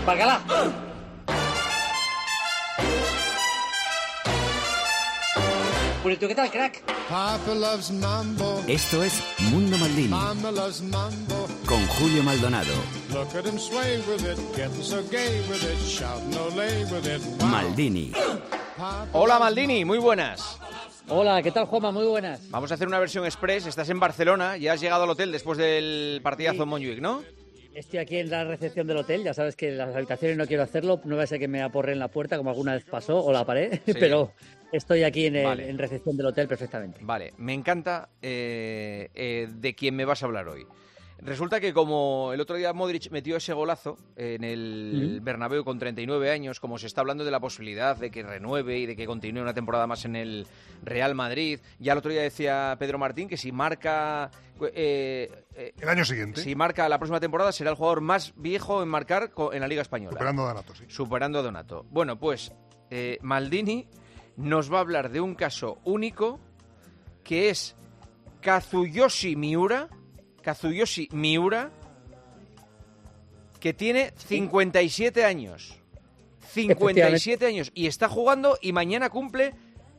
¡Bacalá! Purito, ¿qué tal, crack? Papa loves mambo. Esto es Mundo Maldini. Mama loves mambo. Con Julio Maldonado. Look at him sway with it, getting so gay with it, shouting olé with it. Wow. Maldini. Hola Maldini, muy buenas. Hola, ¿qué tal, Juanma? Muy buenas. Vamos a hacer una versión express. Estás en Barcelona, ya has llegado al hotel después del partidazo en Montjuic, ¿no? Estoy aquí en la recepción del hotel, ya sabes que en las habitaciones no quiero hacerlo, no va a ser que me aporren la puerta como alguna vez pasó, o la pared, Sí. pero estoy aquí Vale. en recepción del hotel perfectamente. Vale, me encanta de quién me vas a hablar hoy. Resulta que como el otro día Modric metió ese golazo en el Bernabéu con 39 años, como se está hablando de la posibilidad de que renueve y de que continúe una temporada más en el Real Madrid, ya el otro día decía Pedro Martín que si marca El año siguiente, si marca la próxima temporada será el jugador más viejo en marcar en la Liga Española. superando a Donato, sí. Superando a Donato. Bueno, pues Maldini nos va a hablar de un caso único que es Kazuyoshi Miura, que tiene 57 años. 57 años. Y está jugando y mañana cumple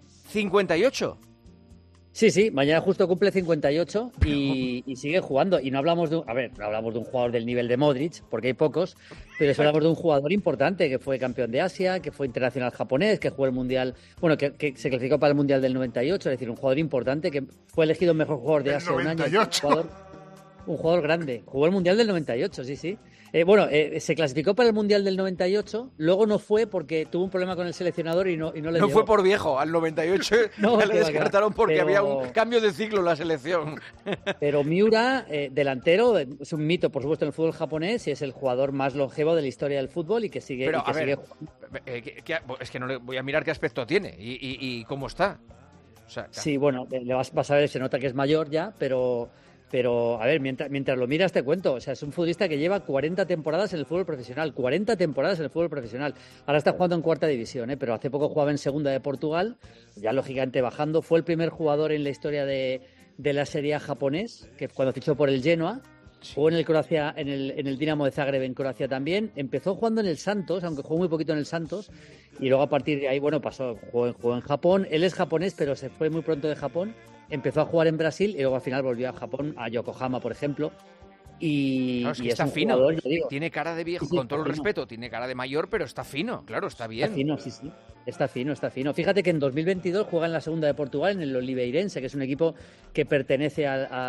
58. Sí, mañana justo cumple 58 y sigue jugando. Y no hablamos no hablamos de un jugador del nivel de Modric, porque hay pocos, pero sí hablamos de un jugador importante que fue campeón de Asia, que fue internacional japonés, que jugó el Mundial, bueno, que se clasificó para el Mundial del 98, es decir, un jugador importante que fue elegido mejor jugador de Asia un año. 98. Un jugador grande. Jugó el Mundial del 98, sí. Se clasificó para el Mundial del 98, luego no fue porque tuvo un problema con el seleccionador y no le No llegó. fue por viejo, al 98 No, ya le que va, descartaron porque pero- había un cambio de ciclo en la selección. Pero Miura, delantero, es un mito, por supuesto, en el fútbol japonés y es el jugador más longevo de la historia del fútbol y que sigue. Pero, y que a ver, sigue- es que no le voy a mirar qué aspecto tiene y cómo está. O sea, Sí, bueno, vas a ver, se nota que es mayor ya, pero a ver, mientras lo miras te cuento. O sea, es un futbolista que lleva 40 temporadas en el fútbol profesional. 40 temporadas en el fútbol profesional. Ahora está jugando en cuarta división, pero hace poco jugaba en segunda de Portugal, ya lógicamente bajando. Fue el primer jugador en la historia de la Serie A japonés, que cuando fichó por el Genoa. Jugó en el Croacia, en el Dinamo de Zagreb en Croacia también. Empezó jugando en el Santos, aunque jugó muy poquito en el Santos. Y luego a partir de ahí, bueno, jugó en Japón. Él es japonés, pero se fue muy pronto de Japón. Empezó a jugar en Brasil y luego al final volvió a Japón, a Yokohama, por ejemplo. Y, claro, es que y está un fino. jugador, yo digo, Tiene cara de viejo, Sí, con todo el está fino. respeto. Tiene cara de mayor, pero está fino. Claro, está bien. Está fino, sí. Está fino. Fíjate que en 2022 juega en la segunda de Portugal, en el Oliveirense, que es un equipo que pertenece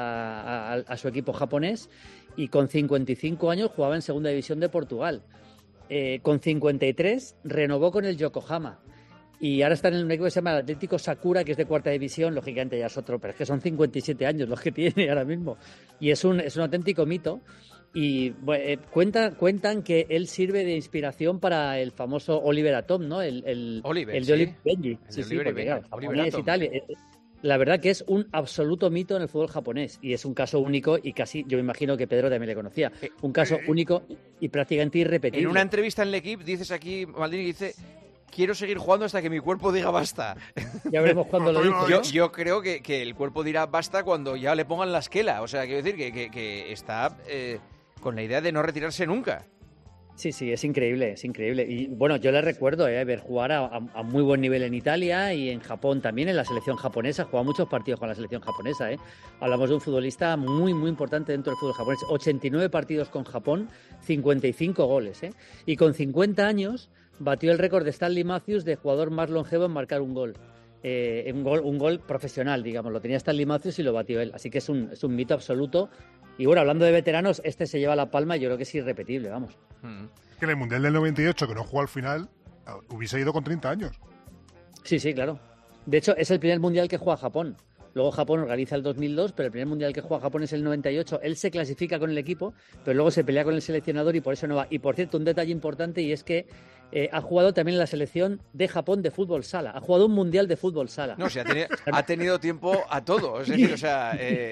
a su equipo japonés, y con 55 años jugaba en segunda división de Portugal. Con 53 renovó con el Yokohama. Y ahora está en un equipo que se llama el Atlético Sakura, que es de cuarta división, lógicamente ya es otro, pero es que son 57 años los que tiene ahora mismo. Y es un auténtico mito. Y cuentan que él sirve de inspiración para el famoso Oliver Atom, ¿no? Oliver, el sí. de Oliver Benji. El de Sí, Oliver porque, Benji, claro, Oliver japonés Atom. y tal. La verdad que es un absoluto mito en el fútbol japonés. Y es un caso único y casi, yo me imagino que Pedro también le conocía. Un caso único y prácticamente irrepetible. En una entrevista en L'Equipe dices aquí, Maldini dice: quiero seguir jugando hasta que mi cuerpo diga basta. Ya veremos cuándo lo dice. Yo creo que el cuerpo dirá basta cuando ya le pongan la esquela. O sea, quiero decir que está con la idea de no retirarse nunca. Sí, es increíble. Y bueno, yo le recuerdo ver jugar a muy buen nivel en Italia y en Japón también, en la selección japonesa. Juega muchos partidos con la selección japonesa. Hablamos de un futbolista muy, muy importante dentro del fútbol japonés. 89 partidos con Japón, 55 goles. Y con 50 años batió el récord de Stanley Matthews de jugador más longevo en marcar un gol. Un gol profesional, digamos. Lo tenía Stanley Matthews y lo batió él. Así que es un mito absoluto. Y bueno, hablando de veteranos, este se lleva la palma y yo creo que es irrepetible, vamos. Que en el Mundial del 98, que no jugó al final, hubiese ido con 30 años. Sí, claro. De hecho, es el primer Mundial que juega Japón. Luego Japón organiza el 2002, pero el primer Mundial que juega Japón es el 98. Él se clasifica con el equipo, pero luego se pelea con el seleccionador y por eso no va. Y por cierto, un detalle importante y es que ha jugado también en la selección de Japón de fútbol sala. Ha jugado un Mundial de fútbol sala. No, ha tenido tiempo a todo. Es decir, o sea,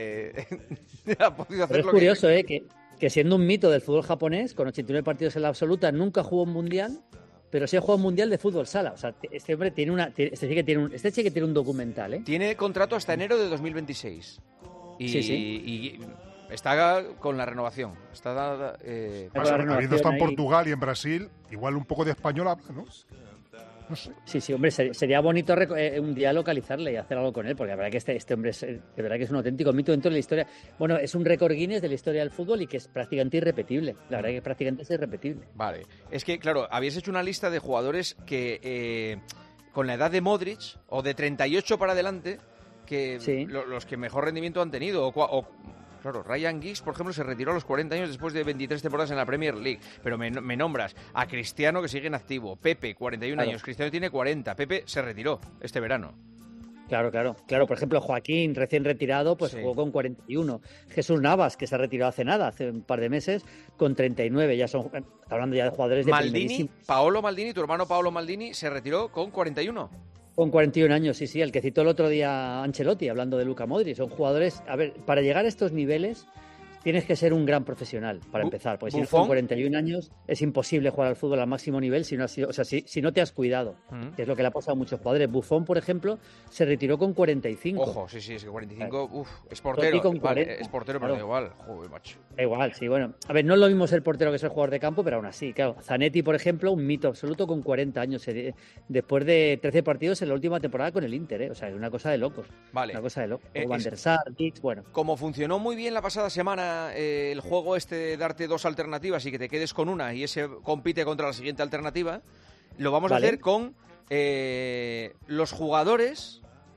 ha podido hacer Pero es lo curioso, que siendo un mito del fútbol japonés, con 89 partidos en la absoluta, nunca jugó un Mundial, pero sí ha jugado un Mundial de fútbol sala. O sea, este hombre este chico tiene un documental, Tiene contrato hasta enero de 2026. Sí. Y está con la renovación. Está Habiendo estado en ahí. Portugal y en Brasil, igual un poco de español habla, ¿no? No sé. Sí, hombre, sería bonito un día localizarle y hacer algo con él, porque la verdad que este hombre de verdad que es un auténtico mito dentro de la historia. Bueno, es un récord Guinness de la historia del fútbol y que es prácticamente irrepetible. La verdad que prácticamente es irrepetible. Vale. Es que, claro, habías hecho una lista de jugadores que con la edad de Modric o de 38 para adelante, que Sí. los que mejor rendimiento han tenido. Claro, Ryan Giggs, por ejemplo, se retiró a los 40 años después de 23 temporadas en la Premier League. Pero me nombras a Cristiano, que sigue en activo. Pepe, 41 Claro. años. Cristiano tiene 40. Pepe se retiró este verano. Claro. Por ejemplo, Joaquín, recién retirado, pues Sí. jugó con 41. Jesús Navas, que se ha retirado hace un par de meses, con 39. Ya son, hablando ya de jugadores de Maldini, primerísimo. Paolo Maldini, tu hermano Paolo Maldini, se retiró con 41. Con 41 años, sí, el que citó el otro día Ancelotti, hablando de Luka Modric. Son jugadores, a ver, para llegar a estos niveles tienes que ser un gran profesional, para empezar, porque si no, Buffon. con 41 años es imposible jugar al fútbol al máximo nivel si no has sido, o sea, si no te has cuidado, que es lo que le ha pasado a muchos jugadores. Buffon, por ejemplo, se retiró con 45. Ojo, sí, es que 45, es portero. Totti con Vale, 40, es portero, claro. pero da igual. Joder, macho. Da igual, sí, bueno. A ver, no es lo mismo ser portero que ser jugador de campo, pero aún así, claro. Zanetti, por ejemplo, un mito absoluto con 40 años, después de 13 partidos en la última temporada con el Inter, O sea, es una cosa de locos. Vale. Una cosa de locos. Es- Van der Sar, Giggs, bueno. Como funcionó muy bien la pasada semana el juego este de darte dos alternativas y que te quedes con una y ese compite contra la siguiente alternativa, lo vamos Vale. a hacer con los jugadores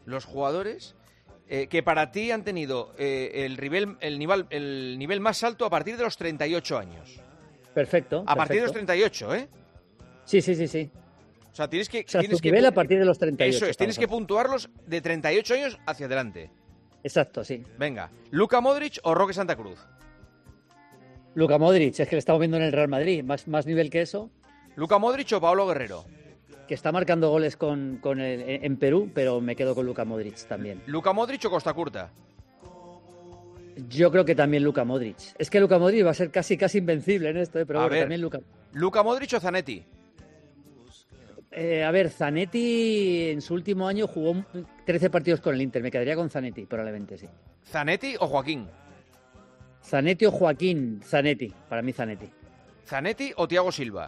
que para ti han tenido el nivel más alto a partir de los 38 años. Perfecto. A partir de los perfecto. 38, ¿eh? Sí. O sea, tienes que... O sea, tienes su que nivel a partir de los 38. Eso es, tienes que estamos puntuarlos de 38 años hacia adelante. hablando. Exacto, sí. Venga, ¿Luka Modric o Roque Santa Cruz? Luka Modric, es que le estamos viendo en el Real Madrid. Más nivel que eso, ¿Luka Modric o Paolo Guerrero? que está marcando goles en Perú, pero me quedo con Luka Modric también. ¿Luka Modric o Costa Curta? Yo creo que también Luka Modric. Es que Luka Modric va a ser casi invencible en esto, pero A bueno, ver. también Luka. ¿Luka Modric o Zanetti? A ver, Zanetti en su último año jugó 13 partidos con el Inter. Me quedaría con Zanetti, probablemente sí. ¿Zanetti o Joaquín? Zanetti o Joaquín. Zanetti, para mí Zanetti. ¿Zanetti o Thiago Silva?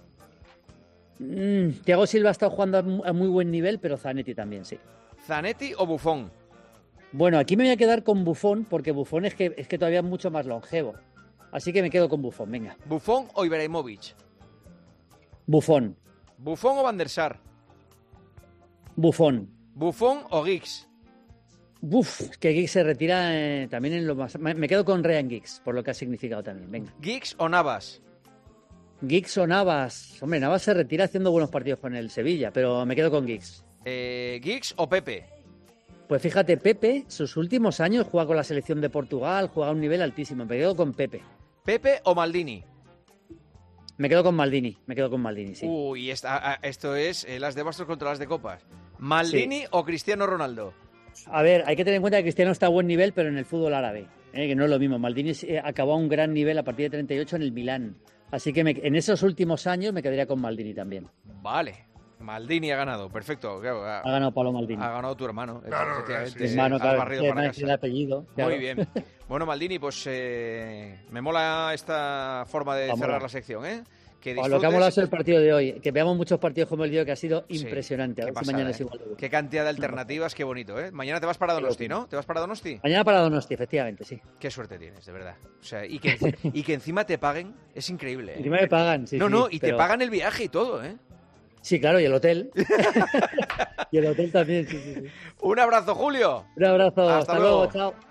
Thiago Silva ha estado jugando a muy buen nivel, pero Zanetti también, sí. ¿Zanetti o Buffon? Bueno, aquí me voy a quedar con Buffon, porque Buffon es que todavía es mucho más longevo. Así que me quedo con Buffon, venga. ¿Buffon o Ibrahimovic? Buffon. ¿Buffon o Van der Sar? Buffon. ¿Buffon o Giggs? Que Giggs se retira también en lo más... Me quedo con Ryan Giggs, por lo que ha significado también, venga. ¿Giggs o Navas? Giggs o Navas. Hombre, Navas se retira haciendo buenos partidos con el Sevilla, pero me quedo con Giggs. ¿Giggs o Pepe? Pues fíjate, Pepe, sus últimos años juega con la selección de Portugal, juega a un nivel altísimo. Me quedo con Pepe. ¿Pepe o Maldini? Me quedo con Maldini, sí. Uy, esto es las de bastos contra las de copas. ¿Maldini o Cristiano Ronaldo? A ver, hay que tener en cuenta que Cristiano está a buen nivel, pero en el fútbol árabe, que no es lo mismo. Maldini acabó a un gran nivel a partir de 38 en el Milán. Así que en esos últimos años me quedaría con Maldini también. Vale, Maldini ha ganado, perfecto. Claro, Ha ganado Paolo Maldini. ha ganado tu hermano. Claro, efectivamente. sí, Mi hermano, Has claro, barrido que para además es el casa. apellido. Claro. Muy bien. Bueno, Maldini, pues me mola esta forma de Vamos. cerrar la sección, ¿eh? Que Lo que ha molado disfrutes. es el partido de hoy. Que veamos muchos partidos como el de hoy, que ha sido Sí, impresionante. A qué ver si pasada, mañana ¿eh? es igual de bueno. Qué cantidad de alternativas, qué bonito, ¿eh? Mañana te vas para Donosti, ¿no? ¿Te vas para Donosti? Mañana para Donosti, efectivamente, sí. Qué suerte tienes, de verdad. O sea, y que encima te paguen, es increíble, ¿eh? Encima me pagan, sí. No, sí, no, y te pero- pagan el viaje y todo, ¿eh? Sí, claro, y el hotel. Y el hotel también, sí. Un abrazo, Julio. Un abrazo, Hasta hasta luego. luego, chao.